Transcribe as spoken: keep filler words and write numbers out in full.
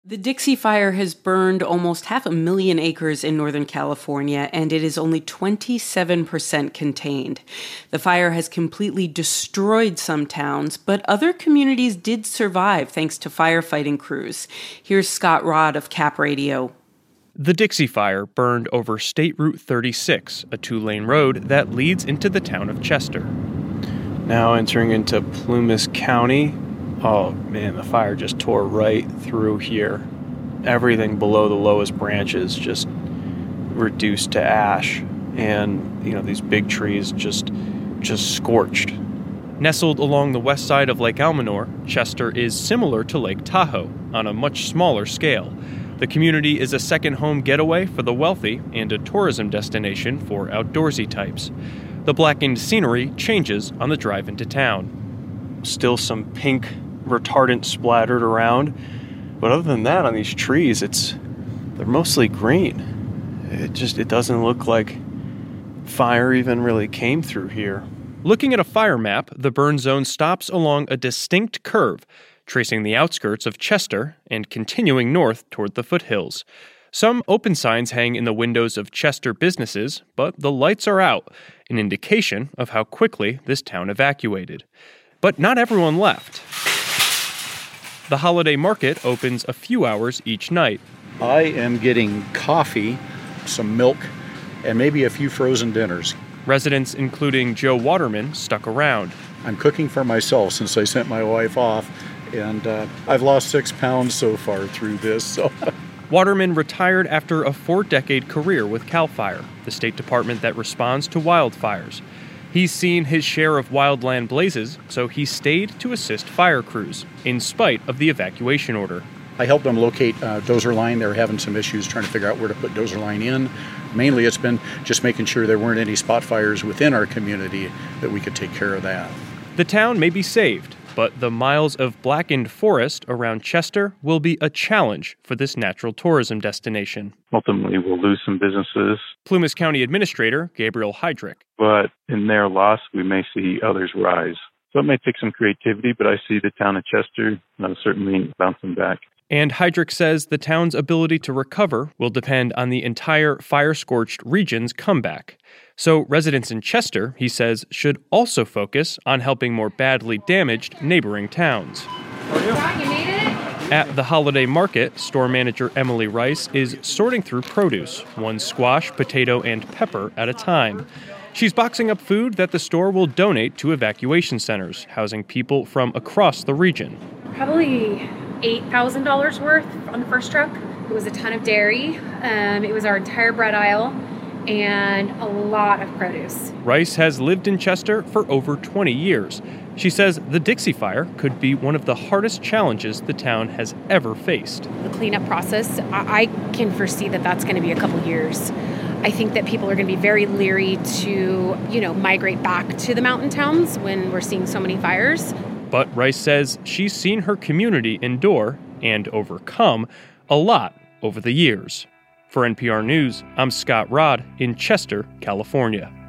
The Dixie Fire has burned almost half a million acres in Northern California, and it is only twenty-seven percent contained. The fire has completely destroyed some towns, but other communities did survive thanks to firefighting crews. Here's Scott Rod of Cap Radio. The Dixie Fire burned over State Route thirty-six, a two-lane road that leads into the town of Chester. Now entering into Plumas County. Oh, man, the fire just tore right through here. Everything below the lowest branches just reduced to ash. And, you know, these big trees just just scorched. Nestled along the west side of Lake Almanor, Chester is similar to Lake Tahoe on a much smaller scale. The community is a second home getaway for the wealthy and a tourism destination for outdoorsy types. The blackened scenery changes on the drive into town. Still some pink retardant splattered around, but other than that, on these trees, it's they're mostly green. It just it doesn't look like fire even really came through here. Looking at a fire map, the burn zone stops along a distinct curve, tracing the outskirts of Chester and continuing north toward the foothills. Some open signs hang in the windows of Chester businesses, but the lights are out, an indication of how quickly this town evacuated. But not everyone left. The holiday market opens a few hours each night. I am getting coffee, some milk, and maybe a few frozen dinners. Residents, including Joe Waterman, stuck around. I'm cooking for myself since I sent my wife off, and uh, I've lost six pounds so far through this. So. Waterman retired after a four-decade career with CAL FIRE, the state department that responds to wildfires. He's seen his share of wildland blazes, so he stayed to assist fire crews, in spite of the evacuation order. I helped them locate uh, dozer line. They were having some issues trying to figure out where to put dozer line in. Mainly it's been just making sure there weren't any spot fires within our community, that we could take care of that. The town may be saved, but the miles of blackened forest around Chester will be a challenge for this natural tourism destination. Ultimately, we'll lose some businesses. Plumas County Administrator Gabriel Heydrich. But in their loss, we may see others rise. So it may take some creativity, but I see the town of Chester uh, certainly bouncing back. And Heydrich says the town's ability to recover will depend on the entire fire-scorched region's comeback. So residents in Chester, he says, should also focus on helping more badly damaged neighboring towns. At the holiday market, store manager Emily Rice is sorting through produce, one squash, potato, and pepper at a time. She's boxing up food that the store will donate to evacuation centers, housing people from across the region. Probably eight thousand dollars worth on the first truck. It was a ton of dairy. Um, it was our entire bread aisle and a lot of produce. Rice has lived in Chester for over twenty years. She says the Dixie Fire could be one of the hardest challenges the town has ever faced. The cleanup process, I, I can foresee that that's going to be a couple years. I think that people are going to be very leery to, you know, migrate back to the mountain towns when we're seeing so many fires. But Rice says she's seen her community endure and overcome a lot over the years. For N P R News, I'm Scott Rod in Chester, California.